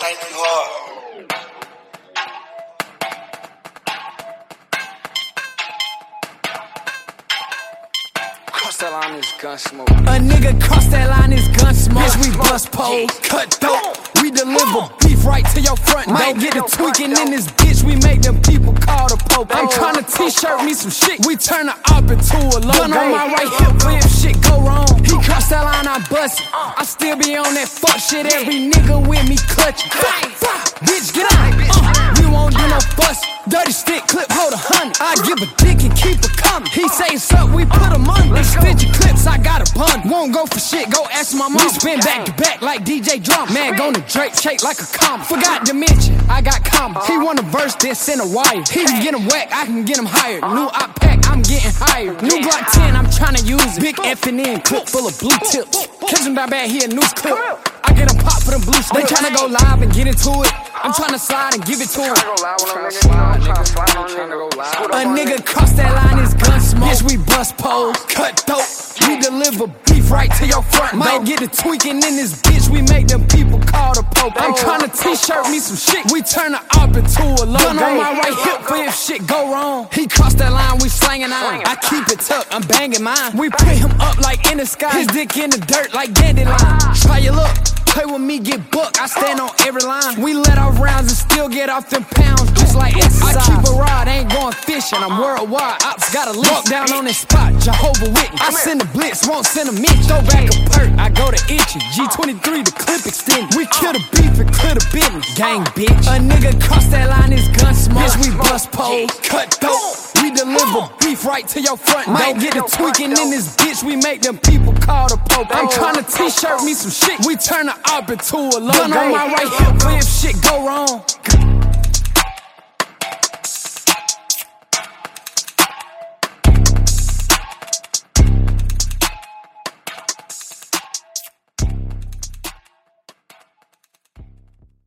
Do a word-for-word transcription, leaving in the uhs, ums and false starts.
think too hard. Cross that line is gun smoke. A nigga cross that line is gun smoke. Bitch, we bust poles, cut dope. We deliver beef right to your front door. Might get a tweaking in this bitch. We make them people call the popo. I'm tryna t-shirt me some shit. We turn the op into a logo. Gun on my right hip for if shit go wrong. He crossed that line, I bust it. I still be on that fuck shit. Every nigga with me clutching. Bitch, get out. Uh, we won't do no fuss. Dirty stick, clip, hold a hundred. I give a dick and keep it coming. He say it's up, we put him on. They stitch your clips, I got a bun. Won't go for shit, go ask my mom. We spin back to back like D J Drum. Man, gonna Drake, shake like a comma. Forgot to mention, I got commas. He want a verse, then send a wire. He can get him whack, I can get him hired. New op pack, I'm getting hired. New Glock ten, I'm tryna use it. Big F and N, clip full of blue tips. Catch him by bad, he a news clip. I get him pop for them blue sticks. They tryna go live and get into it. I'm tryna slide and give it to him. A nigga cross that line is gun smoke. Bitch, we bust poles, cut dope. We deliver beef right to your front door. Might get a tweaking in this bitch. We make them people call the popo. I'm tryna t-shirt me some shit. We turn the op into a logo. Gun on my right hip for if shit go wrong. He crossed that line, we slanging on. I keep it tucked, I'm banging mine. We put him up like in the sky. His dick in the dirt like dandelion. Try your luck. Play with me, get booked. I stand on every line. We let off rounds and still get off them pounds, just like exercise. I keep a rod, ain't going fishing. I'm worldwide. Ops got a lock down on this spot. Jehovah Witness. I send a blitz, won't send a mitch. Throw back a perk, I go to itchy. G twenty-three, the clip extended. We kill the beef and clear the business. Gang, bitch. A nigga cross that line is gun smoke. Bitch, we bust poles, cut dope. We deliver beef right to your front door. Might get a tweaking in this bitch. We make them people call the popo. I'm tryna t-shirt me some shit. We turn the op into a logo. Gun on my right hip for if shit go wrong.